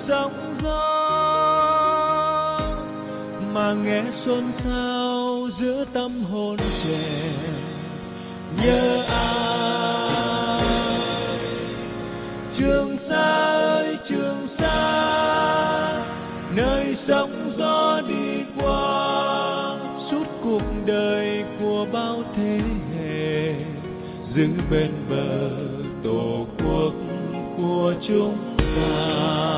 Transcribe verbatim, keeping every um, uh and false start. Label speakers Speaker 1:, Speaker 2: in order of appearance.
Speaker 1: sóng gió mà nghe xôn xao giữa tâm hồn trẻ. Nhớ ai Trường Sa ơi Trường Sa, nơi sóng gió đi qua suốt cuộc đời của bao thế hệ, dừng bên bờ tổ quốc của chúng ta.